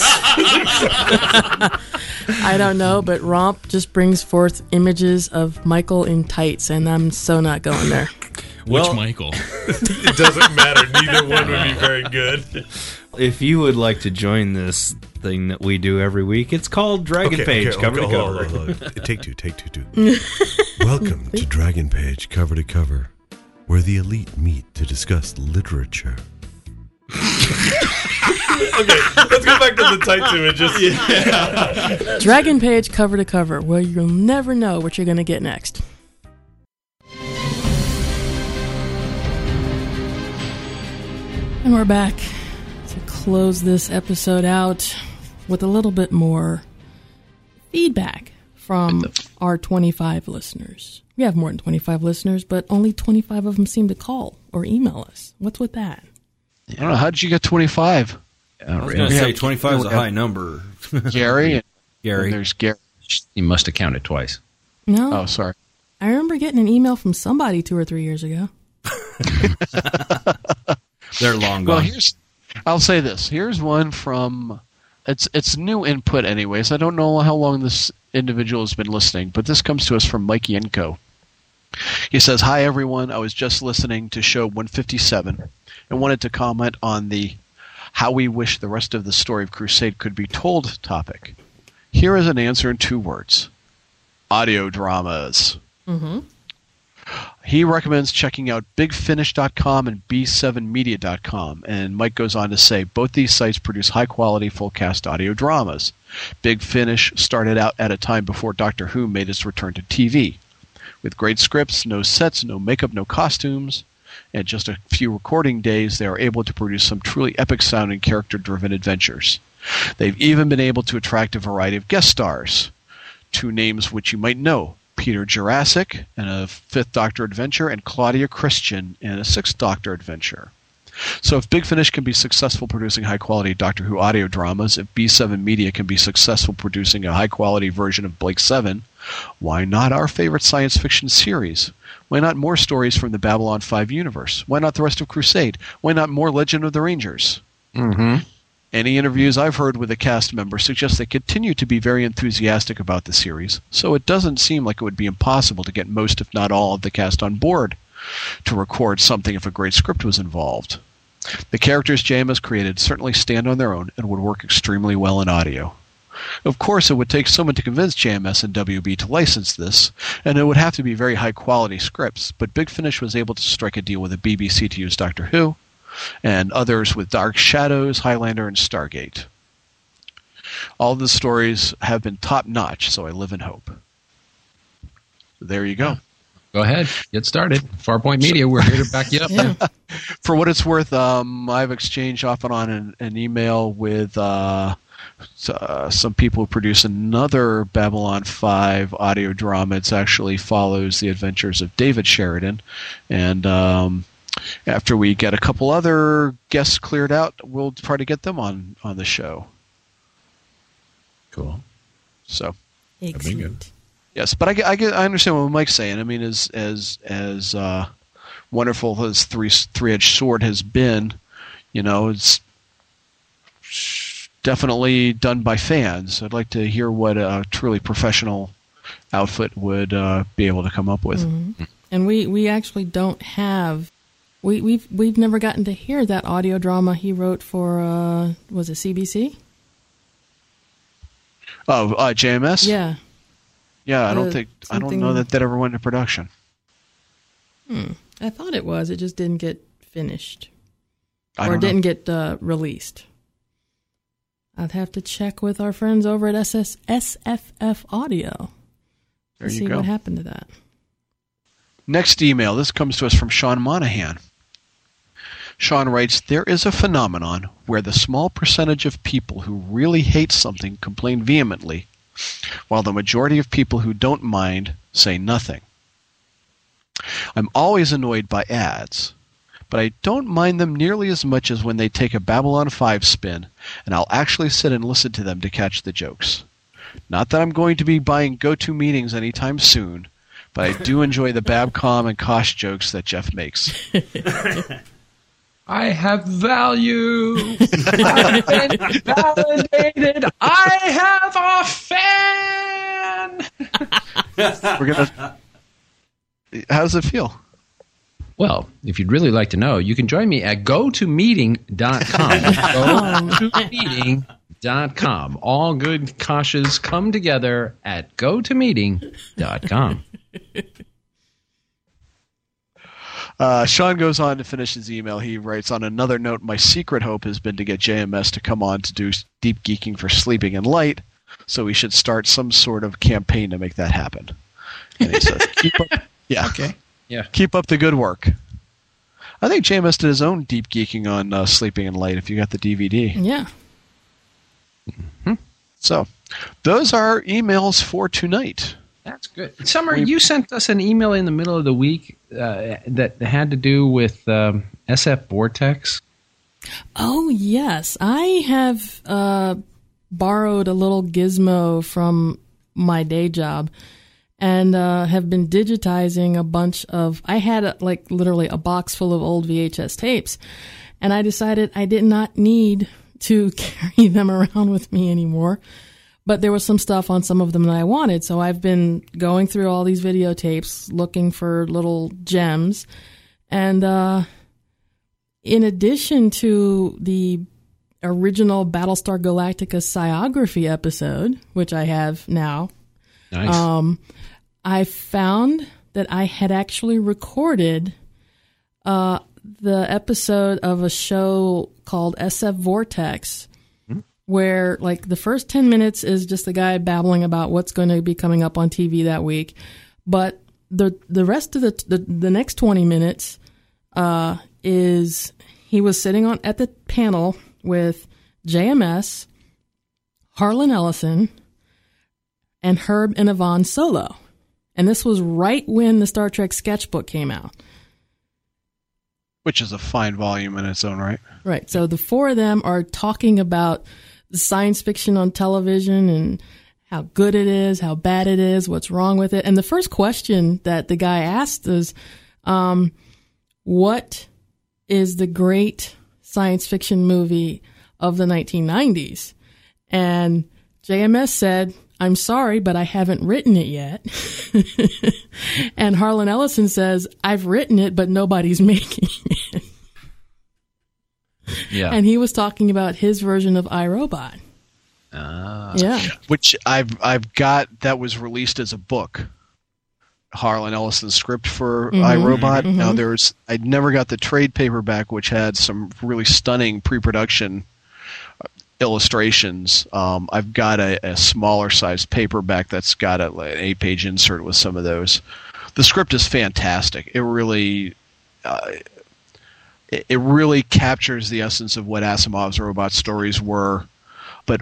I don't know, but romp just brings forth images of Michael in tights, and I'm so not going there. Which Michael? It doesn't matter. Neither one would be very good. If you would like to join this thing that we do every week, it's called Dragon Page Cover to Cover. Hold on. Take two. Welcome to Dragon Page Cover to Cover, where the elite meet to discuss literature. Okay, let's go back to the tights images. Yeah. Dragon Page Cover to Cover, where you'll never know what you're going to get next. And we're back to close this episode out with a little bit more feedback from our 25 listeners. We have more than 25 listeners, but only 25 of them seem to call or email us. What's with that? I don't know. How did you get 25? I was going to say 25 is a high number. Gary. Gary. There's Gary. You must have counted twice. No. Oh, sorry. I remember getting an email from somebody 2 or 3 years ago. They're long gone. Well, I'll say this. Here's one from... It's new input anyways. I don't know how long this individual has been listening, but this comes to us from Mike Yenko. He says, "Hi, everyone. I was just listening to show 157 and wanted to comment on the how we wish the rest of the story of Crusade could be told topic. Here is an answer in 2 words. Audio dramas." Mm-hmm. He recommends checking out BigFinish.com and B7Media.com, and Mike goes on to say both these sites produce high-quality full-cast audio dramas. Big Finish started out at a time before Doctor Who made its return to TV. With great scripts, no sets, no makeup, no costumes, and just a few recording days, they are able to produce some truly epic-sounding character-driven adventures. They've even been able to attract a variety of guest stars. 2 names which you might know. Peter Jurassic in a 5th Doctor adventure, and Claudia Christian in a 6th Doctor adventure. So if Big Finish can be successful producing high-quality Doctor Who audio dramas, if B7 Media can be successful producing a high-quality version of Blake 7, why not our favorite science fiction series? Why not more stories from the Babylon 5 universe? Why not the rest of Crusade? Why not more Legend of the Rangers? Mm-hmm. Any interviews I've heard with the cast members suggest they continue to be very enthusiastic about the series, so it doesn't seem like it would be impossible to get most, if not all, of the cast on board to record something if a great script was involved. The characters JM has created certainly stand on their own and would work extremely well in audio. Of course, it would take someone to convince JMS and WB to license this, and it would have to be very high-quality scripts, but Big Finish was able to strike a deal with the BBC to use Doctor Who, and others with Dark Shadows, Highlander, and Stargate. All of the stories have been top-notch, so I live in hope. There you go. Go ahead. Get started. Farpoint Media, we're here to back you up. Yeah. For what it's worth, I've exchanged off and on an email with some people who produce another Babylon 5 audio drama. It actually follows the adventures of David Sheridan. And after we get a couple other guests cleared out, we'll try to get them on the show. Cool. So, Excellent. yes, but I understand what Mike's saying. I mean, as wonderful as Three-Edged Sword has been, it's definitely done by fans. I'd like to hear what a truly professional outfit would be able to come up with. Mm-hmm. And we actually don't have. We've never gotten to hear that audio drama he wrote for was it CBC? Oh, JMS? Yeah. Yeah, I don't know that ever went to production. I thought it was. It just didn't get finished. Or didn't get released. I'd have to check with our friends over at SFF Audio to see what happened to that. Next email. This comes to us from Sean Monahan. Sean writes, there is a phenomenon where the small percentage of people who really hate something complain vehemently, while the majority of people who don't mind say nothing. I'm always annoyed by ads, but I don't mind them nearly as much as when they take a Babylon 5 spin, and I'll actually sit and listen to them to catch the jokes. Not that I'm going to be buying GoToMeetings anytime soon, but I do enjoy the Babcom and Kosh jokes that Jeff makes. I have value. I've been validated. I have a fan. How does it feel? Well, if you'd really like to know, you can join me at gotomeeting.com. gotomeeting.com. All good Koshes come together at gotomeeting.com. Sean goes on to finish his email. He writes, on another note, my secret hope has been to get JMS to come on to do Deep Geeking for Sleeping in Light, so we should start some sort of campaign to make that happen. And he says, keep up the good work. I think JMS did his own Deep Geeking on Sleeping in Light if you got the DVD. Yeah. Mm-hmm. So, those are emails for tonight. That's good. Summer, you sent us an email in the middle of the week that had to do with SF Vortex. Oh, yes. I have borrowed a little gizmo from my day job and have been digitizing a bunch of... I had literally a box full of old VHS tapes, and I decided I did not need to carry them around with me anymore. But there was some stuff on some of them that I wanted, so I've been going through all these videotapes looking for little gems. And in addition to the original Battlestar Galactica Sciography episode, which I have now, nice. I found that I had actually recorded the episode of a show called SF Vortex, where the first 10 minutes is just the guy babbling about what's going to be coming up on TV that week. But the rest of the next 20 minutes is he was sitting at the panel with JMS, Harlan Ellison, and Herb and Yvonne Solo. And this was right when the Star Trek sketchbook came out. Which is a fine volume in its own right. Right. So the four of them are talking about science fiction on television and how good it is, how bad it is, what's wrong with it. And the first question that the guy asked is, what is the great science fiction movie of the 1990s? And JMS said, I'm sorry, but I haven't written it yet. And Harlan Ellison says, I've written it, but nobody's making it. Yeah. And he was talking about his version of iRobot. Yeah. Which I've got that was released as a book. Harlan Ellison's script for iRobot. Mm-hmm. Now I never got the trade paperback, which had some really stunning pre-production illustrations. I've got a smaller sized paperback that's got an 8-page insert with some of those. The script is fantastic. It really captures the essence of what Asimov's robot stories were, but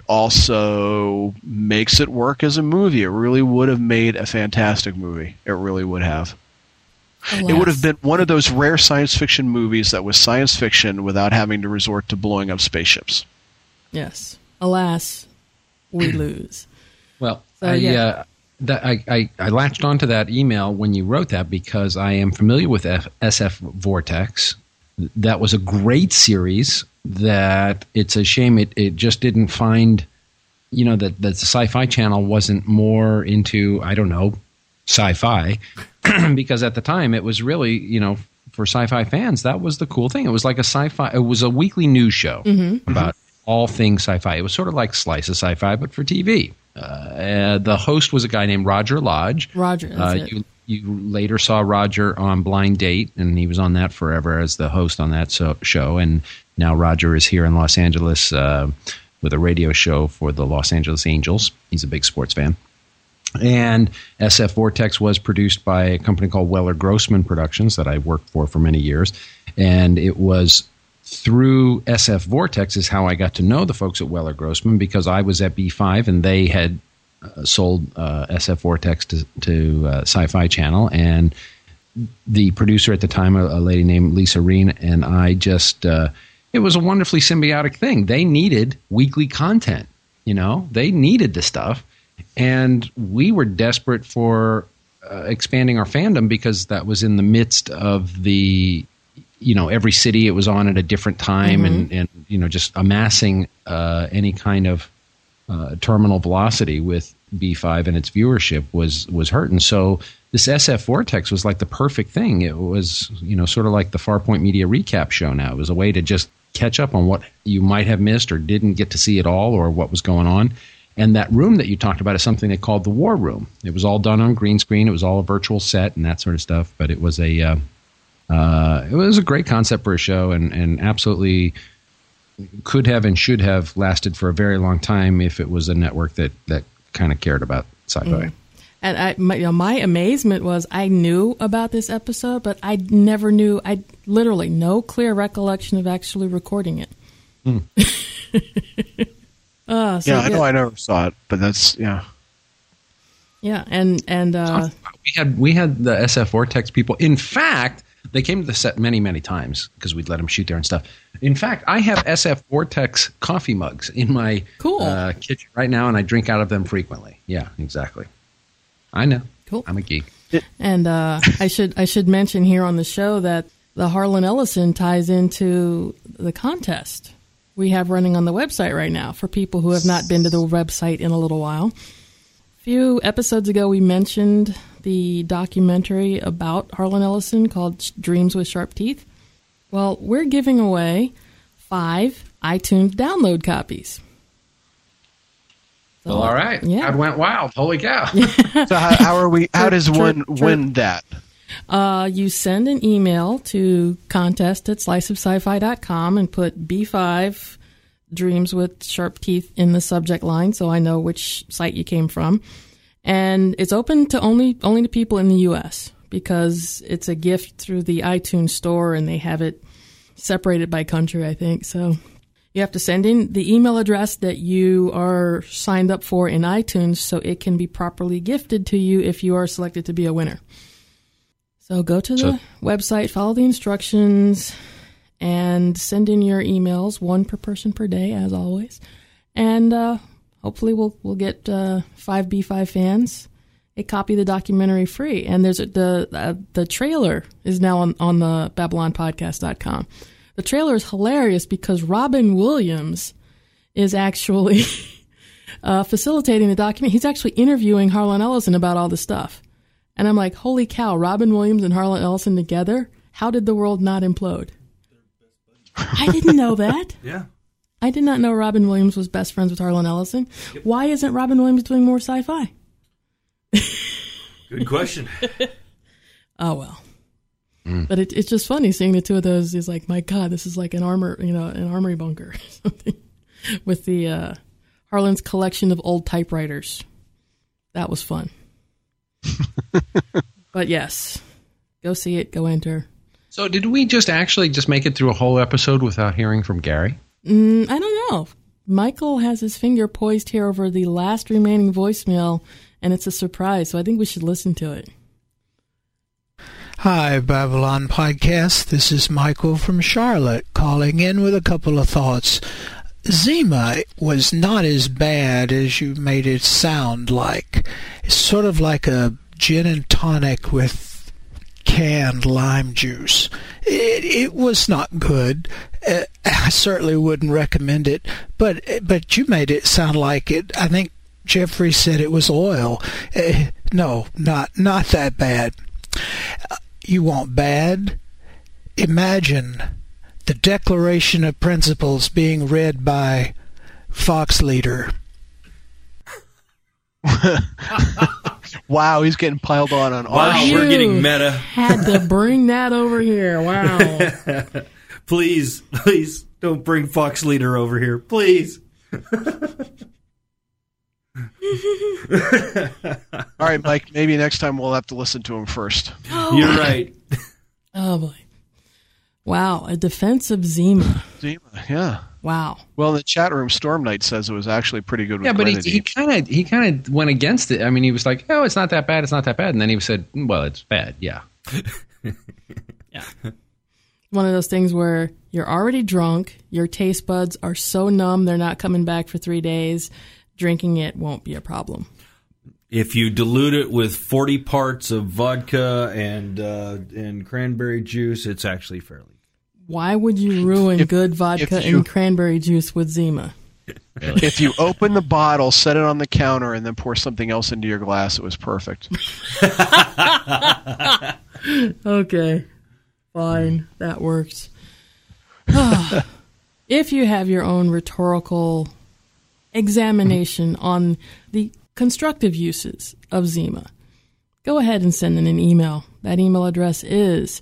also makes it work as a movie. It really would have made a fantastic movie. It really would have. Alas. It would have been one of those rare science fiction movies that was science fiction without having to resort to blowing up spaceships. Yes. Alas, we lose. Well, so, I latched onto that email when you wrote that because I am familiar with SF Vortex. That was a great series that it's a shame it just didn't find, that the Sci-Fi Channel wasn't more into, I don't know, sci-fi. Because at the time it was really, for sci-fi fans, that was the cool thing. It was like it was a weekly news show about all things sci-fi. It was sort of like Slice of Sci-Fi, but for TV. The host was a guy named Roger Lodge. Roger, that's it. You later saw Roger on Blind Date, and he was on that forever as the host on that show. And now Roger is here in Los Angeles with a radio show for the Los Angeles Angels. He's a big sports fan. And SF Vortex was produced by a company called Weller Grossman Productions that I worked for many years. And it was through SF Vortex is how I got to know the folks at Weller Grossman, because I was at B5 and they had sold SF Vortex to Sci-Fi Channel. And the producer at the time, a lady named Lisa Reen, and I just it was a wonderfully symbiotic thing. They needed weekly content. They needed the stuff. And we were desperate for expanding our fandom because that was in the midst of the, every city it was on at a different time and just amassing any kind of terminal velocity with B5 and its viewership was hurting. So this SF Vortex was like the perfect thing. It was, sort of like the Farpoint Media recap show now. It was a way to just catch up on what you might have missed or didn't get to see at all or what was going on. And that room that you talked about is something they called the War Room. It was all done on green screen. It was all a virtual set and that sort of stuff. But it was a great concept for a show, and absolutely could have and should have lasted for a very long time if it was a network that kind of cared about sci-fi. And my amazement was I knew about this episode, but I never knew. I literally no clear recollection of actually recording it. I know I never saw it, but that's and we had the SF Vortex people. In fact, they came to the set many times because we'd let them shoot there and stuff. In fact, I have SF Vortex coffee mugs in my kitchen right now, and I drink out of them frequently. Yeah, exactly. I know. Cool. I'm a geek. And I should mention here on the show that the Harlan Ellison ties into the contest we have running on the website right now for people who have not been to the website in a little while. A few episodes ago, we mentioned the documentary about Harlan Ellison called Dreams with Sharp Teeth. Well, we're giving away 5 iTunes download copies. So, well, all right. Yeah. God went wild. Holy cow. So how does one win that? You send an email to contest@sliceofsci-fi.com and put B5 Dreams with Sharp Teeth in the subject line so I know which site you came from. And it's open to only to people in the U.S. because it's a gift through the iTunes store and they have it separated by country, I think. So you have to send in the email address that you are signed up for in iTunes so it can be properly gifted to you if you are selected to be a winner. So go to the website, follow the instructions, and send in your emails, 1 per person per day, as always. And hopefully we'll get 5 B5 fans a copy of the documentary free. And there's the trailer is now on the BabylonPodcast.com. The trailer is hilarious because Robin Williams is actually facilitating the document. He's actually interviewing Harlan Ellison about all the stuff. And I'm like, holy cow, Robin Williams and Harlan Ellison together? How did the world not implode? I didn't know that. Yeah. I did not know Robin Williams was best friends with Harlan Ellison. Yep. Why isn't Robin Williams doing more sci-fi? Good question. Oh, well. But it's just funny seeing the two of those. He's like, my God, this is like an armory bunker or something with the Harlan's collection of old typewriters. That was fun. But yes, go see it. Go enter. So did we just make it through a whole episode without hearing from Gary? I don't know. Michael has his finger poised here over the last remaining voicemail, and it's a surprise, so I think we should listen to it. Hi, Babylon Podcast. This is Michael from Charlotte calling in with a couple of thoughts. Zima was not as bad as you made it sound like. It's sort of like a gin and tonic with canned lime juice. It was not good. I certainly wouldn't recommend it, but you made it sound like it. I think Jeffrey said it was oil. No, not that bad. You want bad? Imagine the Declaration of Principles being read by Fox Leader. Wow, he's getting piled on Wow, we're getting meta. Had to bring that over here. Wow. Please don't bring Fox Leader over here. Please. All right, Mike, maybe next time we'll have to listen to him first. You're right. Oh, boy. Wow, a defense of Zima. Zima, yeah. Wow. Well, in the chat room, Storm Knight says it was actually pretty good with but he kind of went against it. I mean, he was like, "Oh, it's not that bad. It's not that bad." And then he said, "Well, it's bad." Yeah. Yeah. One of those things where you're already drunk, your taste buds are so numb they're not coming back for 3 days. Drinking it won't be a problem. If you dilute it with 40 parts of vodka and cranberry juice, it's actually fairly. Why would you ruin good vodka and cranberry juice with Zima? If you open the bottle, set it on the counter, and then pour something else into your glass, it was perfect. Okay. Fine. That works. If you have your own rhetorical examination on the constructive uses of Zima, go ahead and send in an email. That email address is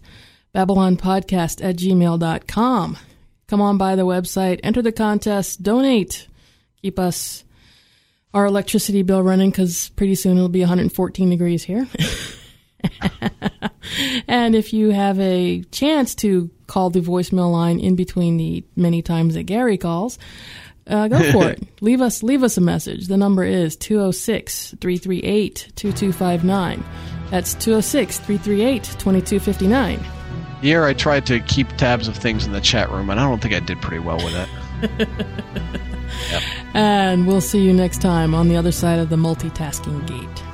babylonpodcast@gmail.com. Come on by the website, enter the contest, donate, keep our electricity bill running because pretty soon it'll be 114 degrees here. And if you have a chance to call the voicemail line in between the many times that Gary calls, go for it. Leave us a message. The number is 206-338-2259. That's 206-338-2259. Here, I tried to keep tabs of things in the chat room, and I don't think I did pretty well with it. Yep. And we'll see you next time on the other side of the multitasking gate.